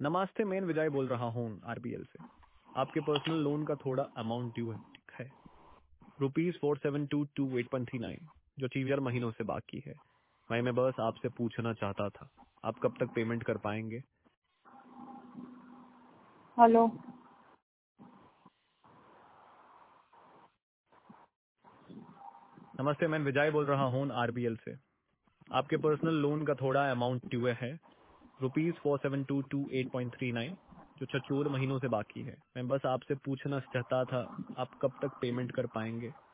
नमस्ते, मैं विजय बोल रहा हूँ आरबीएल से। आपके पर्सनल लोन का थोड़ा अमाउंट ड्यू है ₹4722.8.39 जो 4 महीनों से बाकी है। मैं बस आपसे पूछना चाहता था, आप कब तक पेमेंट कर पाएंगे? हेलो। नमस्ते, मैं विजय बोल रहा हूँ आरबीएल से। आपके पर्सनल लोन का थोड़ा अमाउंट ड्यू है ₹4722.8.39 जो 4 महीनों से बाकी है। मैं बस आपसे पूछना चाहता था, आप कब तक पेमेंट कर पाएंगे?